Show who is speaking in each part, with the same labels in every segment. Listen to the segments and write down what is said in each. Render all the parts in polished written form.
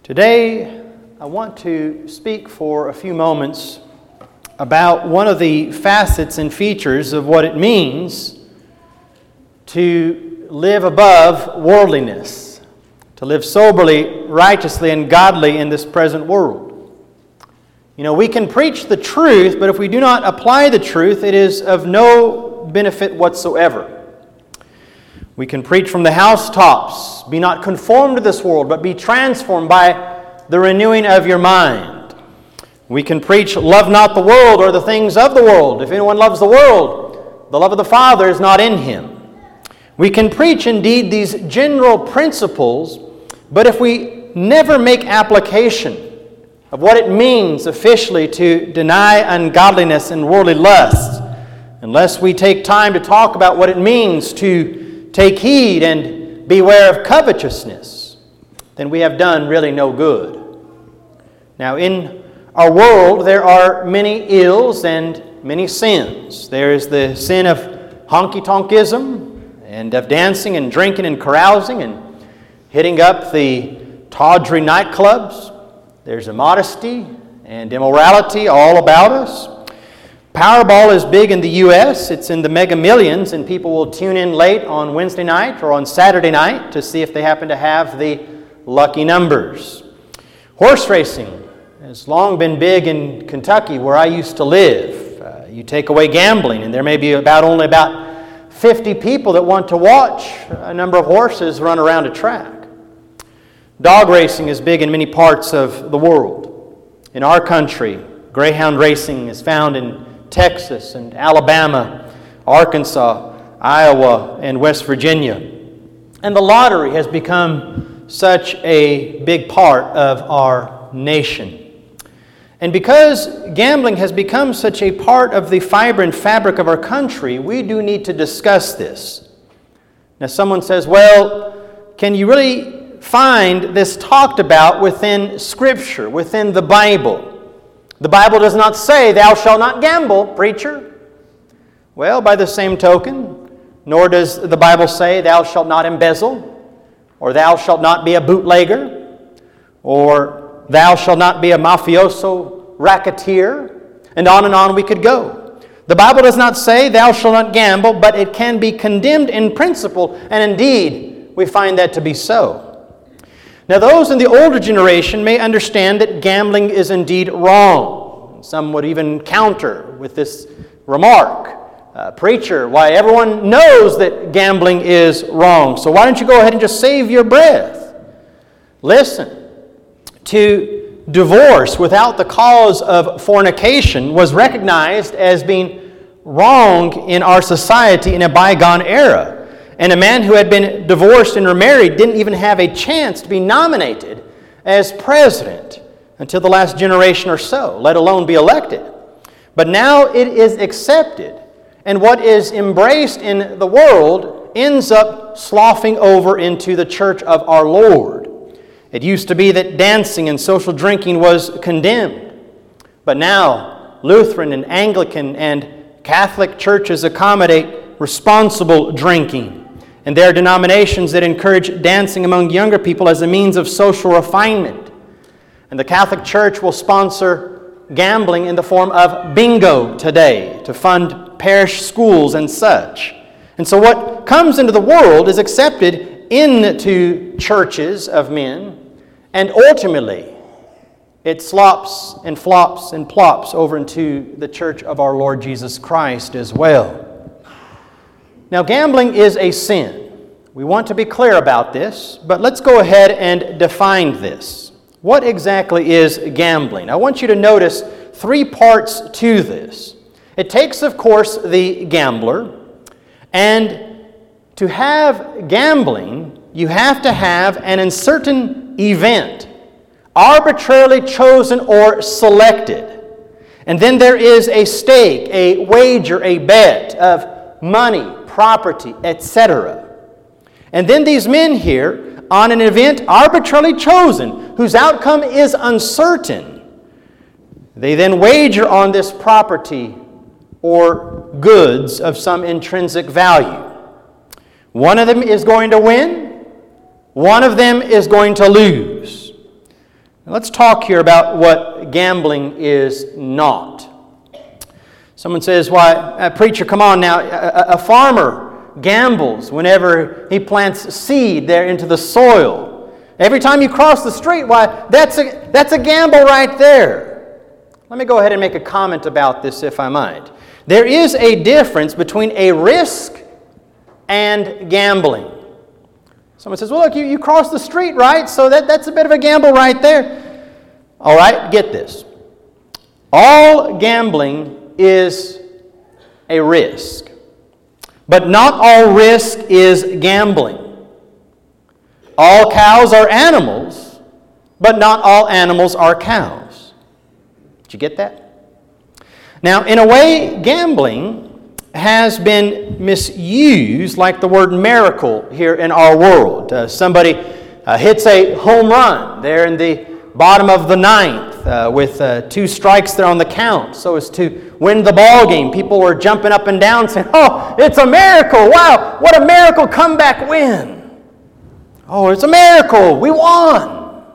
Speaker 1: Today, I want to speak for a few moments about one of the facets and features of what it means to live above worldliness, to live soberly, righteously, and godly in this present world. You know, we can preach the truth, but if we do not apply the truth, it is of no benefit whatsoever. We can preach from the housetops, be not conformed to this world, but be transformed by the renewing of your mind. We can preach, love not the world or the things of the world. If anyone loves the world, the love of the Father is not in him. We can preach indeed these general principles, but if we never make application of what it means officially to deny ungodliness and worldly lusts, unless we take time to talk about what it means to take heed and beware of covetousness, then we have done really no good. Now, in our world, there are many ills and many sins. There is the sin of honky-tonkism and of dancing and drinking and carousing and hitting up the tawdry nightclubs. There's immodesty and immorality all about us. Powerball is big in the U.S. It's in the mega millions, and people will tune in late on Wednesday night or on Saturday night to see if they happen to have the lucky numbers. Horse racing has long been big in Kentucky, where I used to live. You take away gambling, and there may be only about 50 people that want to watch a number of horses run around a track. Dog racing is big in many parts of the world. In our country, greyhound racing is found in Texas and Alabama, Arkansas, Iowa, and West Virginia. And the lottery has become such a big part of our nation. And because gambling has become such a part of the fiber and fabric of our country, we do need to discuss this. Now, someone says, well, can you really find this talked about within Scripture, within the Bible? The Bible does not say, thou shalt not gamble, preacher. Well, by the same token, nor does the Bible say, thou shalt not embezzle, or thou shalt not be a bootlegger, or thou shalt not be a mafioso racketeer, and on we could go. The Bible does not say, thou shalt not gamble, but it can be condemned in principle, and indeed, we find that to be so. Now, those in the older generation may understand that gambling is indeed wrong. Some would even counter with this remark, preacher, why everyone knows that gambling is wrong, so why don't you go ahead and just save your breath? Listen, to divorce without the cause of fornication was recognized as being wrong in our society in a bygone era. And a man who had been divorced and remarried didn't even have a chance to be nominated as president until the last generation or so, let alone be elected. But now it is accepted, and what is embraced in the world ends up sloughing over into the church of our Lord. It used to be that dancing and social drinking was condemned, but now Lutheran and Anglican and Catholic churches accommodate responsible drinking. And there are denominations that encourage dancing among younger people as a means of social refinement. And the Catholic Church will sponsor gambling in the form of bingo today to fund parish schools and such. And so what comes into the world is accepted into churches of men, and ultimately it slops and flops and plops over into the church of our Lord Jesus Christ as well. Now, gambling is a sin. We want to be clear about this, but let's go ahead and define this. What exactly is gambling? I want you to notice 3 parts to this. It takes, of course, the gambler, and to have gambling, you have to have an uncertain event, arbitrarily chosen or selected. And then there is a stake, a wager, a bet of money, property, etc. And then these men here, on an event arbitrarily chosen, whose outcome is uncertain, they then wager on this property or goods of some intrinsic value. One of them is going to win, one of them is going to lose. Let's talk here about what gambling is not. Someone says, why, preacher, come on now, a farmer gambles whenever he plants seed there into the soil. Every time you cross the street, why, that's a gamble right there. Let me go ahead and make a comment about this, if I might. There is a difference between a risk and gambling. Someone says, well, look, you cross the street, right? So that's a bit of a gamble right there. All right, get this. All gambling is a risk. But not all risk is gambling. All cows are animals, but not all animals are cows. Did you get that? Now, in a way, gambling has been misused, like the word miracle here in our world. Somebody hits a home run there in the bottom of the ninth with 2 strikes there on the count so as to win the ball game. People were jumping up and down saying, oh, it's a miracle. Wow, what a miracle comeback win. Oh, it's a miracle. We won.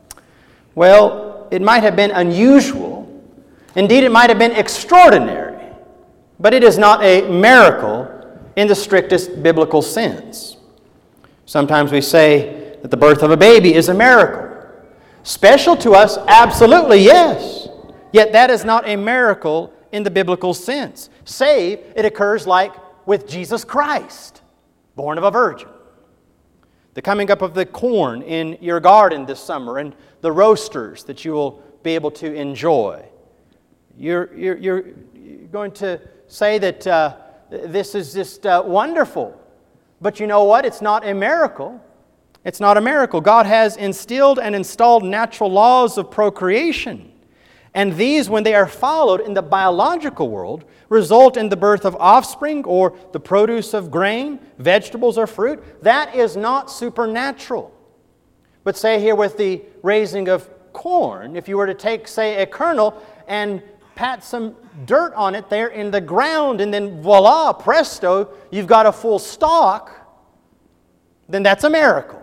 Speaker 1: Well, it might have been unusual. Indeed, it might have been extraordinary. But it is not a miracle in the strictest biblical sense. Sometimes we say that the birth of a baby is a miracle. Special to us? Absolutely, yes. Yet that is not a miracle in the biblical sense. Save it occurs like with Jesus Christ, born of a virgin. The coming up of the corn in your garden this summer and the roasters that you will be able to enjoy. You're going to say that this is just wonderful. But you know what? It's not a miracle. It's not a miracle. God has instilled and installed natural laws of procreation. And these, when they are followed in the biological world, result in the birth of offspring or the produce of grain, vegetables, or fruit. That is not supernatural. But say here with the raising of corn, if you were to take, say, a kernel and pat some dirt on it there in the ground, and then voila, presto, you've got a full stalk, then that's a miracle.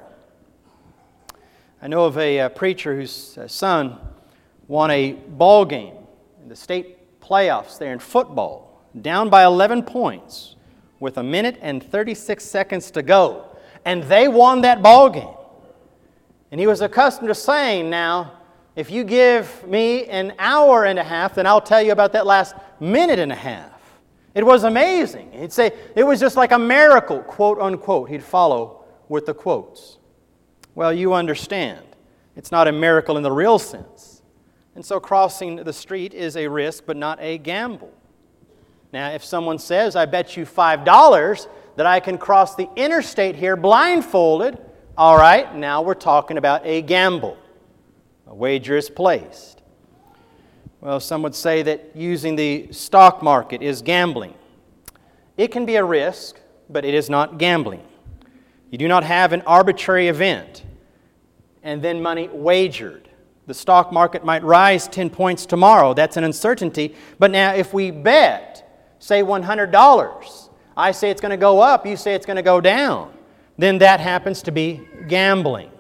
Speaker 1: I know of a preacher whose son won a ball game in the state playoffs there in football, down by 11 points with 1 minute and 36 seconds to go. And they won that ball game. And he was accustomed to saying, now, if you give me an hour and a half, then I'll tell you about that last minute and a half. It was amazing. He'd say, it was just like a miracle, quote unquote. He'd follow with the quotes. Well, you understand. It's not a miracle in the real sense. And so crossing the street is a risk, but not a gamble. Now, if someone says, I bet you $5 that I can cross the interstate here blindfolded, all right, now we're talking about a gamble. A wager is placed. Well, some would say that using the stock market is gambling. It can be a risk, but it is not gambling. You do not have an arbitrary event and then money wagered. The stock market might rise 10 points tomorrow. That's an uncertainty. But now if we bet, say $100, I say it's going to go up, you say it's going to go down, then that happens to be gambling.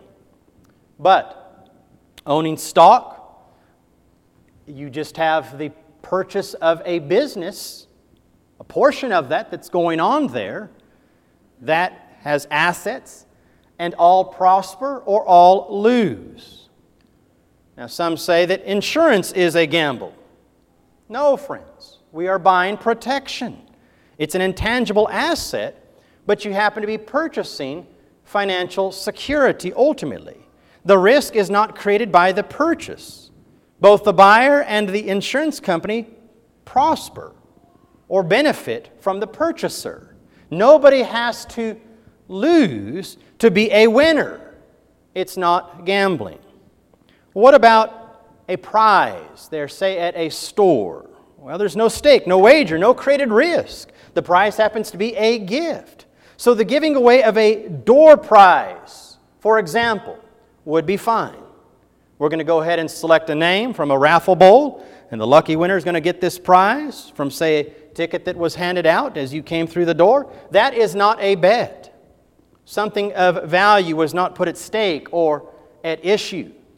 Speaker 1: But owning stock, you just have the purchase of a business, a portion of that that's going on there, that has assets, and all prosper or all lose. Now, some say that insurance is a gamble. No, friends. We are buying protection. It's an intangible asset, but you happen to be purchasing financial security ultimately. The risk is not created by the purchase. Both the buyer and the insurance company prosper or benefit from the purchaser. Nobody has to lose to be a winner. It's not gambling. What about a prize there, say at a store? Well, there's no stake, no wager, no created risk. The prize happens to be a gift. So the giving away of a door prize, for example, would be fine. We're going to go ahead and select a name from a raffle bowl, and the lucky winner is going to get this prize from, say, a ticket that was handed out as you came through the door. That is not a bet. Something of value was not put at stake or at issue.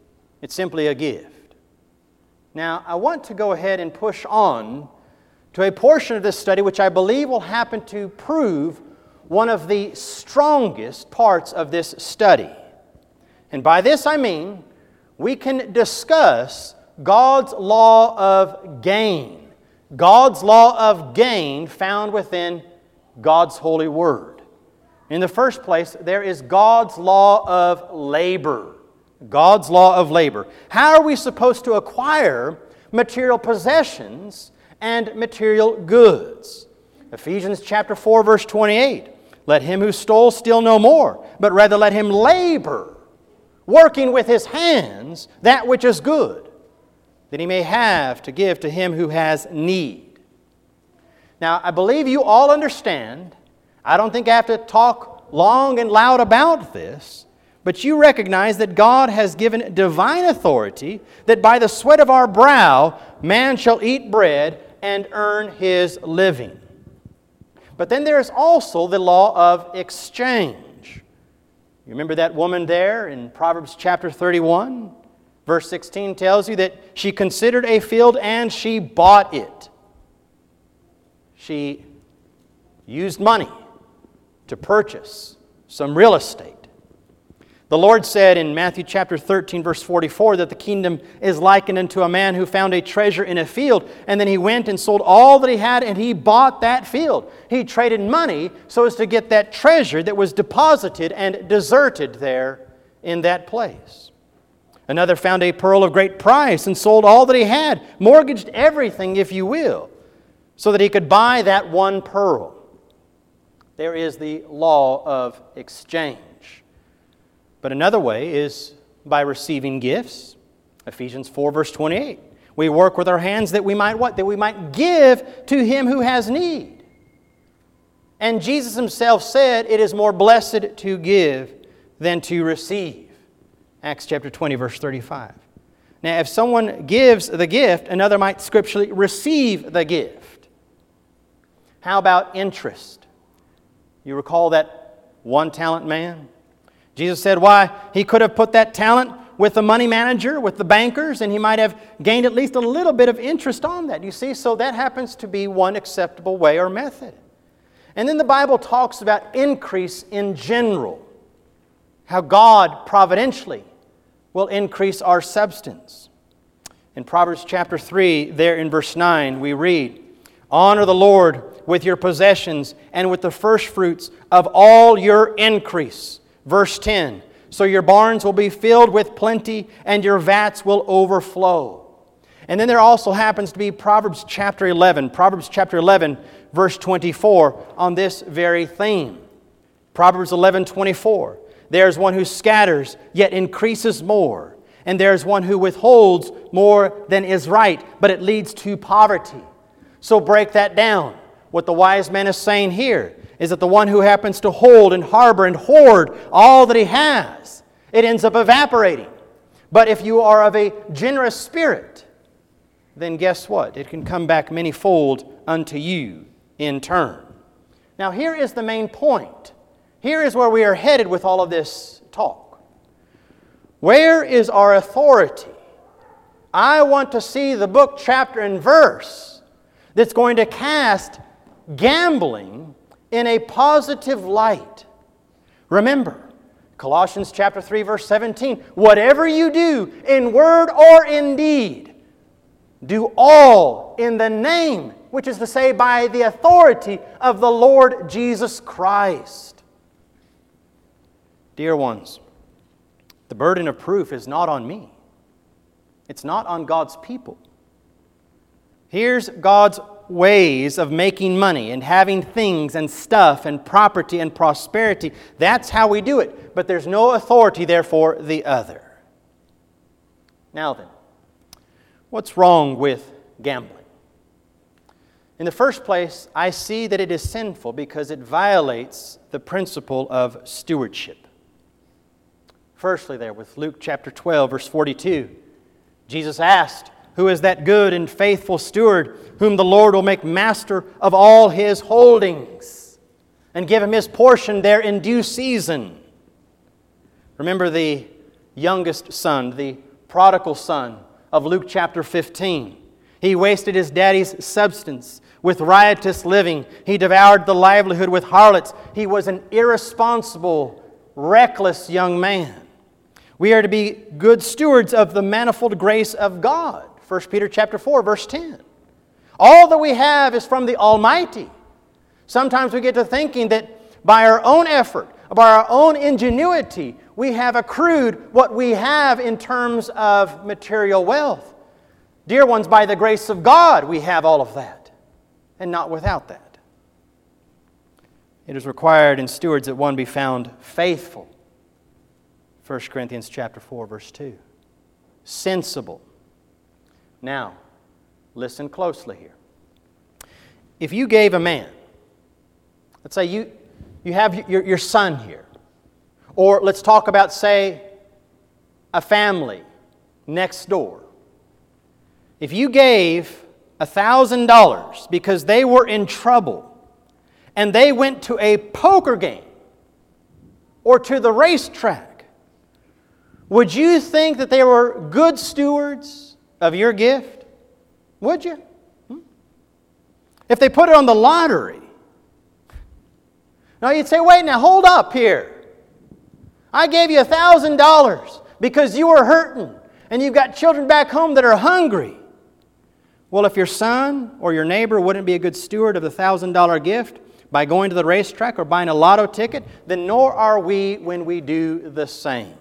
Speaker 1: It's simply a gift. Now, I want to go ahead and push on to a portion of this study which I believe will happen to prove one of the strongest parts of this study. And by this I mean we can discuss God's law of gain. God's law of gain found within God's holy word. In the first place, there is God's law of labor. God's law of labor. How are we supposed to acquire material possessions and material goods? Ephesians chapter 4, verse 28. Let him who stole steal no more, but rather let him labor, working with his hands that which is good, that he may have to give to him who has need. Now, I believe you all understand. I don't think I have to talk long and loud about this, but you recognize that God has given divine authority that by the sweat of our brow man shall eat bread and earn his living. But then there is also the law of exchange. You remember that woman there in Proverbs chapter 31? Verse 16 tells you that she considered a field and she bought it. She used money to purchase some real estate. The Lord said in Matthew chapter 13, verse 44, that the kingdom is likened unto a man who found a treasure in a field, and then he went and sold all that he had, and he bought that field. He traded money so as to get that treasure that was deposited and deserted there in that place. Another found a pearl of great price and sold all that he had, mortgaged everything, if you will, so that he could buy that one pearl. There is the law of exchange. But another way is by receiving gifts. Ephesians 4, verse 28. We work with our hands that we might what? That we might give to him who has need. And Jesus himself said, it is more blessed to give than to receive. Acts chapter 20, verse 35. Now, if someone gives the gift, another might scripturally receive the gift. How about interest? You recall that one-talent man? Jesus said, why, he could have put that talent with the money manager, with the bankers, and he might have gained at least a little bit of interest on that. You see, so that happens to be one acceptable way or method. And then the Bible talks about increase in general. How God providentially will increase our substance. In Proverbs chapter 3, there in verse 9, we read, honor the Lord with your possessions and with the firstfruits of all your increase. Verse 10, so your barns will be filled with plenty and your vats will overflow. And then there also happens to be Proverbs chapter 11, verse 24 on this very theme. Proverbs 11:24, there's one who scatters yet increases more, and there's one who withholds more than is right, but it leads to poverty. So break that down. What the wise man is saying here is that the one who happens to hold and harbor and hoard all that he has, it ends up evaporating. But if you are of a generous spirit, then guess what? It can come back manyfold unto you in turn. Now here is the main point. Here is where we are headed with all of this talk. Where is our authority? I want to see the book, chapter, and verse that's going to cast gambling in a positive light. Remember, Colossians chapter 3, verse 17, whatever you do in word or in deed, do all in the name, which is to say by the authority of the Lord Jesus Christ. Dear ones, the burden of proof is not on me. It's not on God's people. Here's God's ways of making money and having things and stuff and property and prosperity. That's how we do it. But there's no authority there for the other. Now then, what's wrong with gambling? In the first place, I see that it is sinful because it violates the principle of stewardship. Firstly there, with Luke chapter 12, verse 42, Jesus asked, who is that good and faithful steward whom the Lord will make master of all his holdings and give him his portion there in due season? Remember the youngest son, the prodigal son of Luke chapter 15. He wasted his daddy's substance with riotous living. He devoured the livelihood with harlots. He was an irresponsible, reckless young man. We are to be good stewards of the manifold grace of God. 1 Peter chapter 4, verse 10. All that we have is from the Almighty. Sometimes we get to thinking that by our own effort, by our own ingenuity, we have accrued what we have in terms of material wealth. Dear ones, by the grace of God, we have all of that, and not without that. It is required in stewards that one be found faithful. 1 Corinthians chapter 4, verse 2. Sensible. Now, listen closely here. If you gave a man, let's say you have your son here, or let's talk about, say, a family next door. If you gave $1,000 because they were in trouble and they went to a poker game or to the racetrack, would you think that they were good stewards of your gift? Would you? If they put it on the lottery. Now you'd say, wait now, hold up here. I gave you $1,000 because you were hurting and you've got children back home that are hungry. Well, if your son or your neighbor wouldn't be a good steward of the $1,000 gift by going to the racetrack or buying a lotto ticket, then nor are we when we do the same.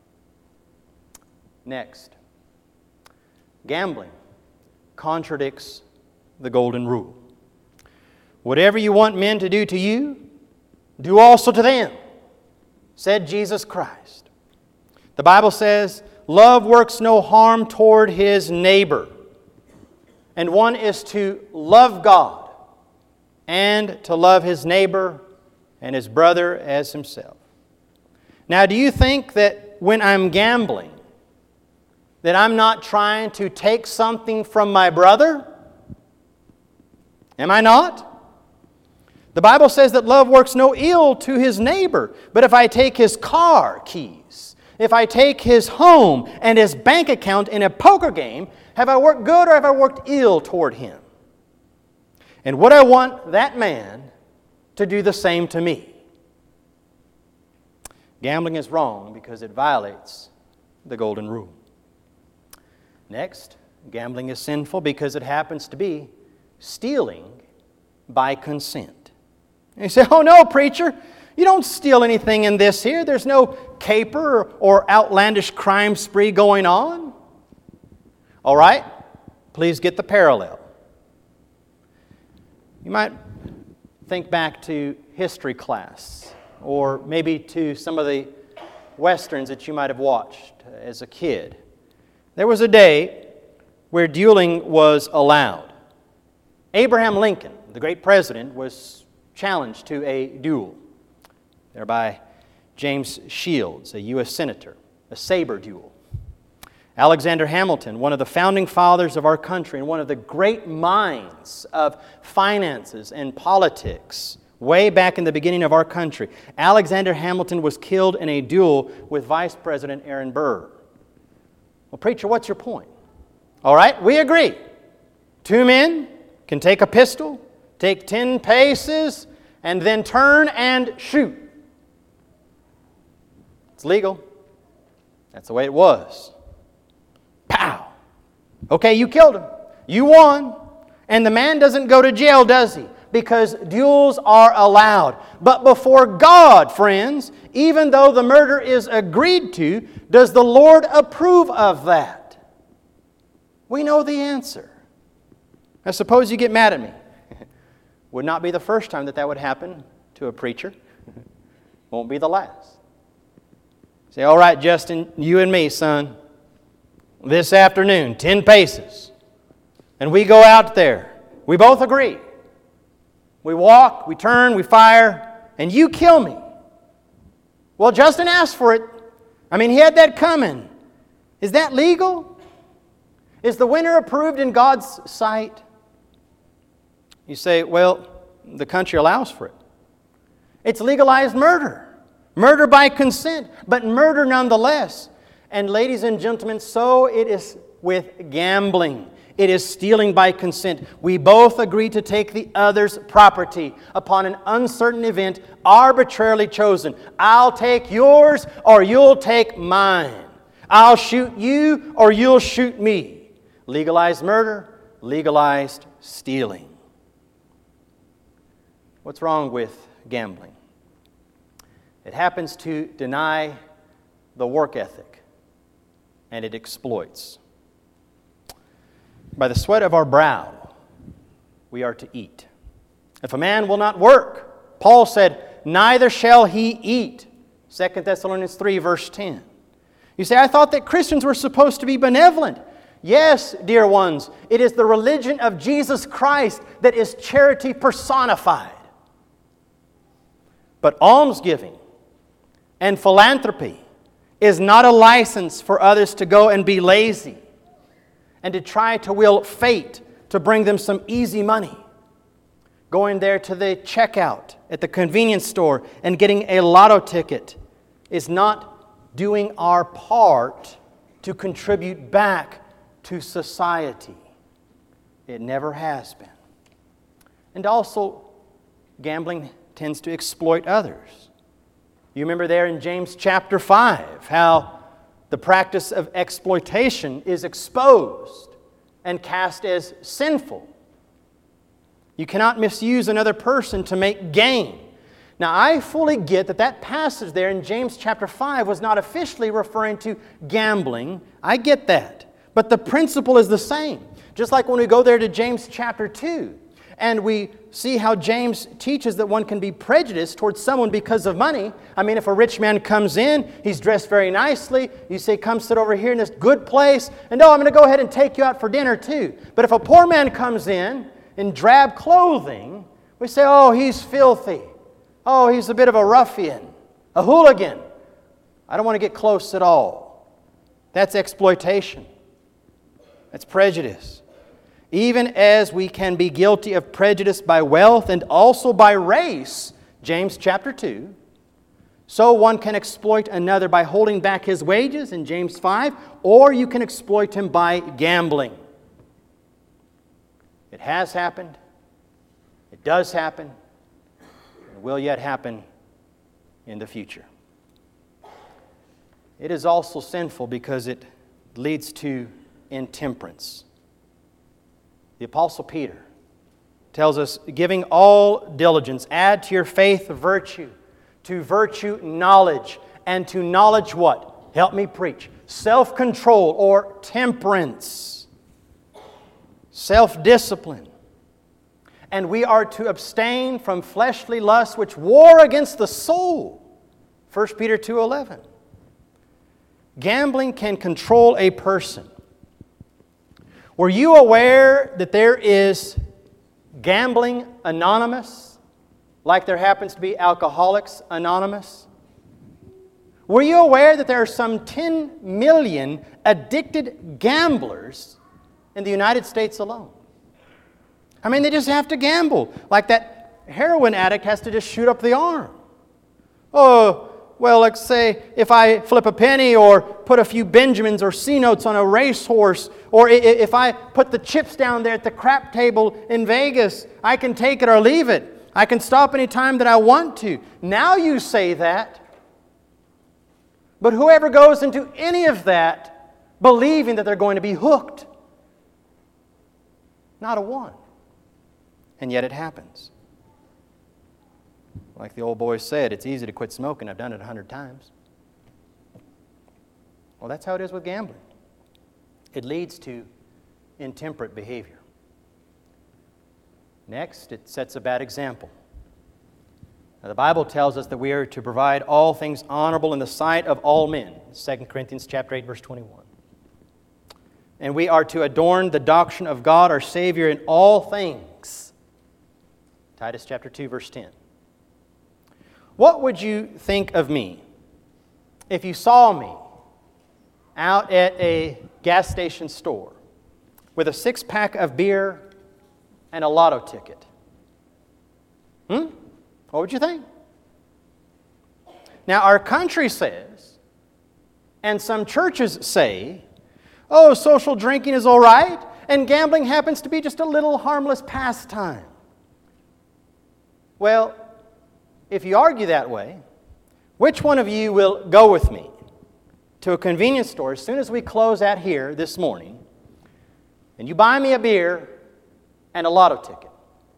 Speaker 1: Next, gambling contradicts the golden rule. Whatever you want men to do to you, do also to them, said Jesus Christ. The Bible says, love works no harm toward his neighbor. And one is to love God and to love his neighbor and his brother as himself. Now, do you think that when I'm gambling, that I'm not trying to take something from my brother? Am I not? The Bible says that love works no ill to his neighbor. But if I take his car keys, if I take his home and his bank account in a poker game, have I worked good or have I worked ill toward him? And would I want that man to do the same to me? Gambling is wrong because it violates the golden rule. Next, gambling is sinful because it happens to be stealing by consent. And you say, oh no, preacher, you don't steal anything in this here. There's no caper or outlandish crime spree going on. All right, please get the parallel. You might think back to history class, or maybe to some of the westerns that you might have watched as a kid. There was a day where dueling was allowed. Abraham Lincoln, the great president, was challenged to a duel. There by James Shields, a U.S. senator, a saber duel. Alexander Hamilton, one of the founding fathers of our country and one of the great minds of finances and politics way back in the beginning of our country. Alexander Hamilton was killed in a duel with Vice President Aaron Burr. Well, preacher, what's your point? All right, we agree. Two men can take a pistol, take 10 paces, and then turn and shoot. It's legal. That's the way it was. Pow! Okay, you killed him. You won. And the man doesn't go to jail, does he? Because duels are allowed. But before God, friends, even though the murder is agreed to, does the Lord approve of that? We know the answer. Now suppose you get mad at me. Would not be the first time that would happen to a preacher. Won't be the last. Say, all right, Justin, you and me, son, this afternoon, 10 paces. And we go out there. We both agree. We walk, we turn, we fire, and you kill me. Well, Justin asked for it. I mean, he had that coming. Is that legal? Is the winner approved in God's sight? You say, well, the country allows for it. It's legalized murder. Murder by consent, but murder nonetheless. And ladies and gentlemen, so it is with gambling. It is stealing by consent. We both agree to take the other's property upon an uncertain event arbitrarily chosen. I'll take yours or you'll take mine. I'll shoot you or you'll shoot me. Legalized murder, legalized stealing. What's wrong with gambling? It happens to deny the work ethic, and it exploits. By the sweat of our brow, we are to eat. If a man will not work, Paul said, neither shall he eat. 2 Thessalonians 3, verse 10. You say, I thought that Christians were supposed to be benevolent. Yes, dear ones, it is the religion of Jesus Christ that is charity personified. But almsgiving and philanthropy is not a license for others to go and be lazy and to try to will fate to bring them some easy money. Going there to the checkout at the convenience store and getting a lotto ticket is not doing our part to contribute back to society. It never has been. And also, gambling tends to exploit others. You remember there in James chapter 5 how the practice of exploitation is exposed and cast as sinful. You cannot misuse another person to make gain. Now, I fully get that that passage there in James chapter 5 was not officially referring to gambling. I get that. But the principle is the same. Just like when we go there to James chapter 2, and we see how James teaches that one can be prejudiced towards someone because of money. I mean, if a rich man comes in, he's dressed very nicely. You say, come sit over here in this good place. And I'm going to go ahead and take you out for dinner too. But if a poor man comes in drab clothing, we say, oh, he's filthy. Oh, he's a bit of a ruffian, a hooligan. I don't want to get close at all. That's exploitation. That's prejudice. Even as we can be guilty of prejudice by wealth and also by race, James chapter 2, so one can exploit another by holding back his wages in James 5, or you can exploit him by gambling. It has happened, it does happen, and will yet happen in the future. It is also sinful because it leads to intemperance. The Apostle Peter tells us, giving all diligence, add to your faith virtue, to virtue knowledge, and to knowledge what? Help me preach. Self-control or temperance. Self-discipline. And we are to abstain from fleshly lusts which war against the soul. 1 Peter 2:11. Gambling can control a person. Were you aware that there is Gambling Anonymous, like there happens to be Alcoholics Anonymous? Were you aware that there are some 10 million addicted gamblers in the United States alone? I mean, they just have to gamble. Like that heroin addict has to just shoot up the arm. Oh, well, let's say if I flip a penny or put a few Benjamins or C-notes on a racehorse, or if I put the chips down there at the crap table in Vegas, I can take it or leave it. I can stop any time that I want to. Now you say that. But whoever goes into any of that believing that they're going to be hooked? Not a one. And yet it happens. Like the old boy said, it's easy to quit smoking. I've done it 100 times. Well, that's how it is with gambling. It leads to intemperate behavior. Next, it sets a bad example. Now, the Bible tells us that we are to provide all things honorable in the sight of all men. 2 Corinthians chapter 8, verse 21. And we are to adorn the doctrine of God our Savior in all things. Titus chapter 2, verse 10. What would you think of me if you saw me out at a gas station store with a 6-pack of beer and a lotto ticket? What would you think? Now, our country says And some churches say, oh, social drinking is all right, and gambling happens to be just a little harmless pastime. Well, if you argue that way, which one of you will go with me to a convenience store as soon as we close out here this morning, and you buy me a beer and a lotto ticket?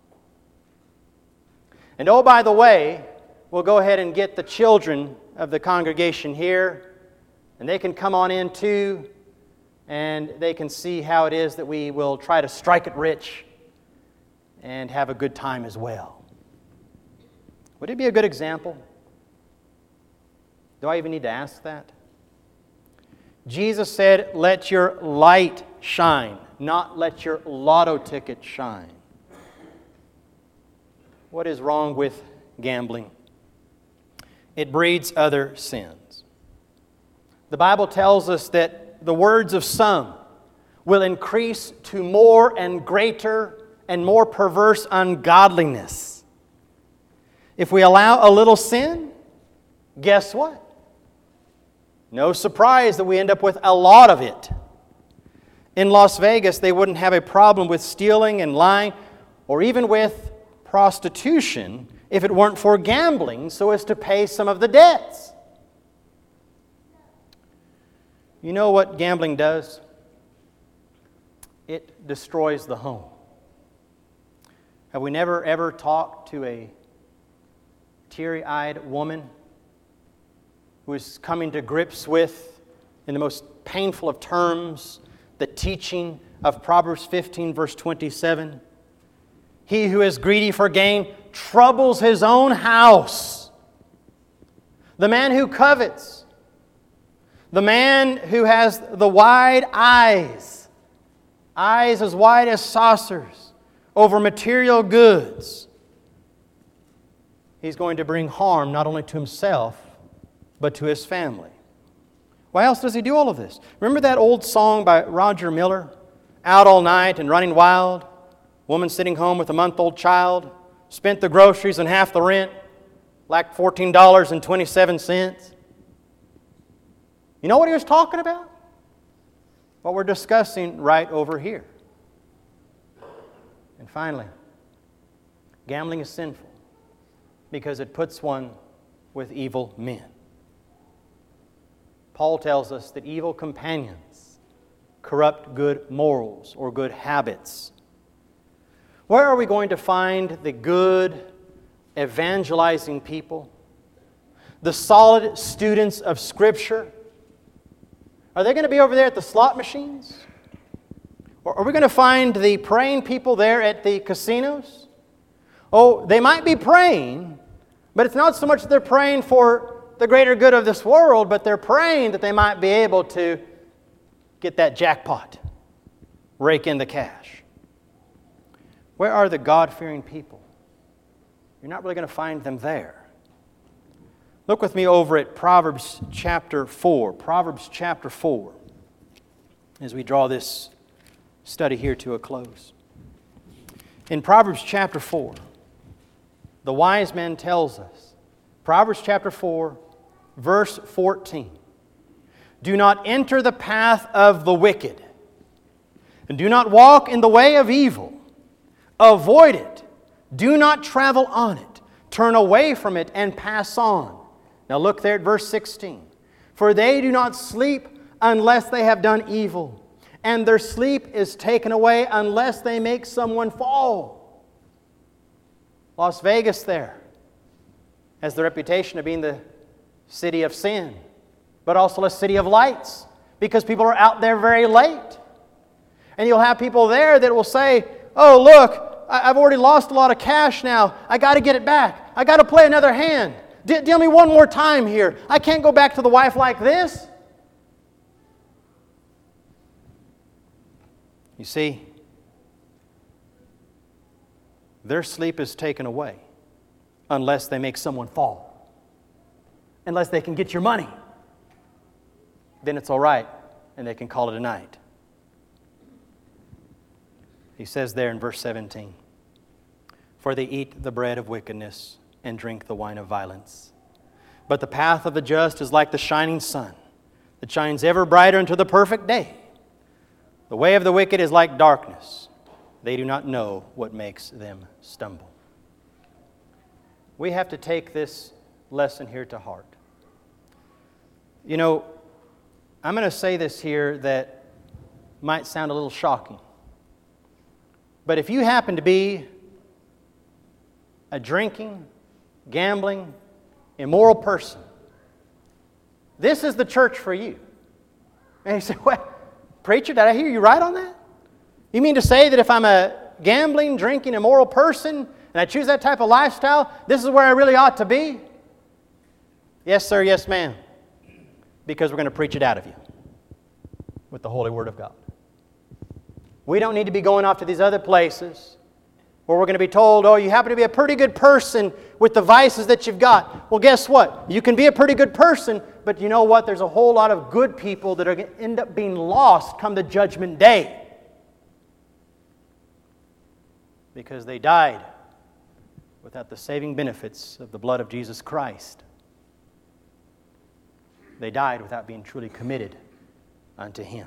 Speaker 1: And oh, by the way, we'll go ahead and get the children of the congregation here, and they can come on in too, and they can see how it is that we will try to strike it rich and have a good time as well. Would it be a good example? Do I even need to ask that? Jesus said, let your light shine, not let your lotto ticket shine. What is wrong with gambling? It breeds other sins. The Bible tells us that the words of some will increase to more and greater and more perverse ungodliness. If we allow a little sin, guess what? No surprise that we end up with a lot of it. In Las Vegas, they wouldn't have a problem with stealing and lying or even with prostitution if it weren't for gambling so as to pay some of the debts. You know what gambling does? It destroys the home. Have we never ever talked to a teary-eyed woman who is coming to grips with, in the most painful of terms, the teaching of Proverbs 15, verse 27? He who is greedy for gain troubles his own house. The man who covets, the man who has the wide eyes as wide as saucers over material goods, he's going to bring harm not only to himself, but to his family. Why else does he do all of this? Remember that old song by Roger Miller, Out All Night and Running Wild? Woman sitting home with a month-old child, spent the groceries and half the rent, lacked $14.27. You know what he was talking about? What we're discussing right over here. And finally, gambling is sinful because it puts one with evil men. Paul tells us that evil companions corrupt good morals or good habits. Where are we going to find the good, evangelizing people? The solid students of Scripture? Are they going to be over there at the slot machines? Or are we going to find the praying people there at the casinos? Oh, they might be praying, but it's not so much that they're praying for the greater good of this world, but they're praying that they might be able to get that jackpot, rake in the cash. Where are the God-fearing people? You're not really going to find them there. Look with me over at Proverbs chapter 4. Proverbs chapter 4, as we draw this study here to a close. In Proverbs chapter 4, the wise man tells us, Proverbs chapter 4, verse 14, do not enter the path of the wicked, and do not walk in the way of evil. Avoid it. Do not travel on it. Turn away from it and pass on. Now look there at verse 16. For they do not sleep unless they have done evil, and their sleep is taken away unless they make someone fall. Las Vegas there has the reputation of being the city of sin, but also a city of lights, because people are out there very late. And you'll have people there that will say, oh, look, I've already lost a lot of cash now. I got to get it back. I got to play another hand. Deal me one more time here. I can't go back to the wife like this. You see, their sleep is taken away unless they make someone fall. Unless they can get your money. Then it's all right, and they can call it a night. He says there in verse 17, for they eat the bread of wickedness and drink the wine of violence. But the path of the just is like the shining sun that shines ever brighter unto the perfect day. The way of the wicked is like darkness. They do not know what makes them stumble. We have to take this lesson here to heart. You know, I'm going to say this here that might sound a little shocking. But if you happen to be a drinking, gambling, immoral person, this is the church for you. And you say, what? Preacher, did I hear you right on that? You mean to say that if I'm a gambling, drinking, immoral person, and I choose that type of lifestyle, this is where I really ought to be? Yes, sir, yes, ma'am. Because we're going to preach it out of you with the Holy Word of God. We don't need to be going off to these other places where we're going to be told, oh, you happen to be a pretty good person with the vices that you've got. Well, guess what? You can be a pretty good person, but you know what? There's a whole lot of good people that are going to end up being lost come the judgment day. Because they died without the saving benefits of the blood of Jesus Christ. They died without being truly committed unto Him.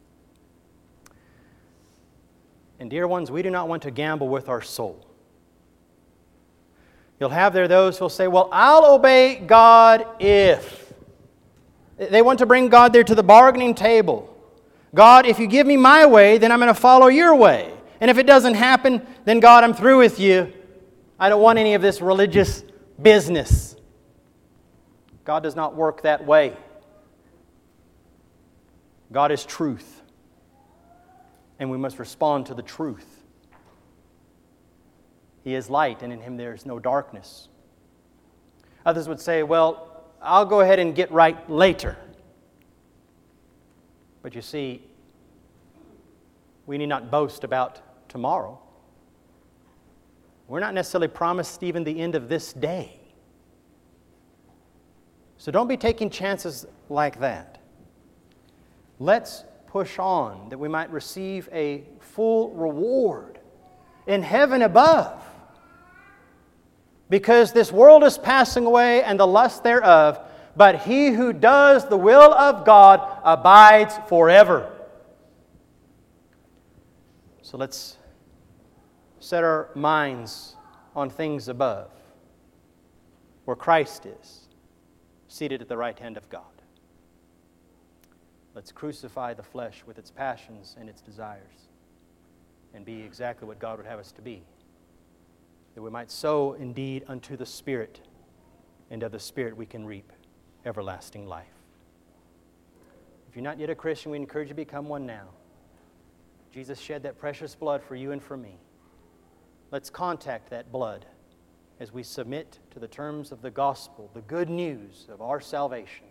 Speaker 1: And dear ones, we do not want to gamble with our soul. You'll have there those who will say, well, I'll obey God if. They want to bring God there to the bargaining table. God, if you give me my way, then I'm going to follow your way. And if it doesn't happen, then God, I'm through with you. I don't want any of this religious business. God does not work that way. God is truth. And we must respond to the truth. He is light, and in Him there is no darkness. Others would say, well, I'll go ahead and get right later. But you see, we need not boast about tomorrow. We're not necessarily promised even the end of this day. So don't be taking chances like that. Let's push on that we might receive a full reward in heaven above. Because this world is passing away and the lust thereof, but he who does the will of God abides forever. So let's set our minds on things above, where Christ is, seated at the right hand of God. Let's crucify the flesh with its passions and its desires and be exactly what God would have us to be, that we might sow indeed unto the Spirit, and of the Spirit we can reap everlasting life. If you're not yet a Christian, we encourage you to become one now. Jesus shed that precious blood for you and for me. Let's contact that blood as we submit to the terms of the gospel, the good news of our salvation.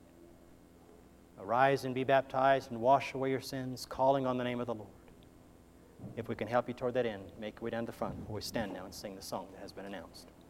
Speaker 1: Arise and be baptized and wash away your sins, calling on the name of the Lord. If we can help you toward that end, make your way down to the front where we stand now and sing the song that has been announced.